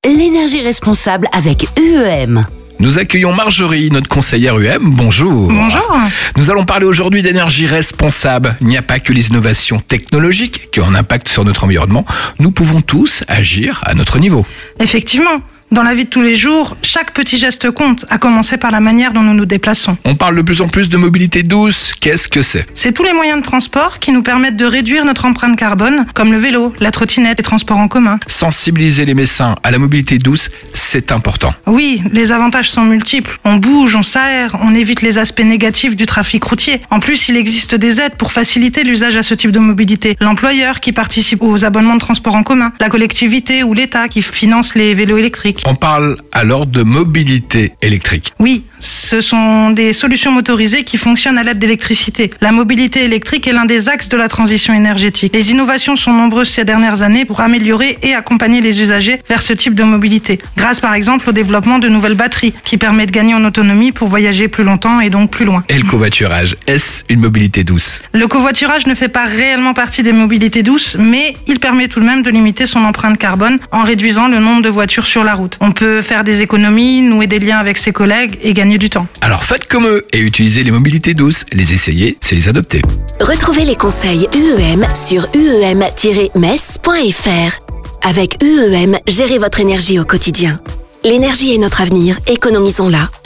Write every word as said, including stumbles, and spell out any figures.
l'énergie responsable avec U E M. Nous accueillons Marjorie, notre conseillère U E M. Bonjour. Bonjour. Nous allons parler aujourd'hui d'énergie responsable. Il n'y a pas que les innovations technologiques qui ont un impact sur notre environnement. Nous pouvons tous agir à notre niveau. Effectivement. Dans la vie de tous les jours, chaque petit geste compte, à commencer par la manière dont nous nous déplaçons. On parle de plus en plus de mobilité douce. Qu'est-ce que c'est ? C'est tous les moyens de transport qui nous permettent de réduire notre empreinte carbone, comme le vélo, la trottinette, les transports en commun. Sensibiliser les Messins à la mobilité douce, c'est important. Oui, les avantages sont multiples. On bouge, on s'aère, on évite les aspects négatifs du trafic routier. En plus, il existe des aides pour faciliter l'usage à ce type de mobilité. L'employeur qui participe aux abonnements de transport en commun, la collectivité ou l'État qui finance les vélos électriques. On parle alors de mobilité électrique. Oui, ce sont des solutions motorisées qui fonctionnent à l'aide d'électricité. La mobilité électrique est l'un des axes de la transition énergétique. Les innovations sont nombreuses ces dernières années pour améliorer et accompagner les usagers vers ce type de mobilité. Grâce par exemple au développement de nouvelles batteries qui permettent de gagner en autonomie pour voyager plus longtemps et donc plus loin. Et le covoiturage, est-ce une mobilité douce ? Le covoiturage ne fait pas réellement partie des mobilités douces, mais il permet tout de même de limiter son empreinte carbone en réduisant le nombre de voitures sur la route. On peut faire des économies, nouer des liens avec ses collègues et gagner du temps. Alors faites comme eux et utilisez les mobilités douces. Les essayer, c'est les adopter. Retrouvez les conseils U E M sur u e m tiret mess point f r. Avec U E M, gérez votre énergie au quotidien. L'énergie est notre avenir, économisons-la.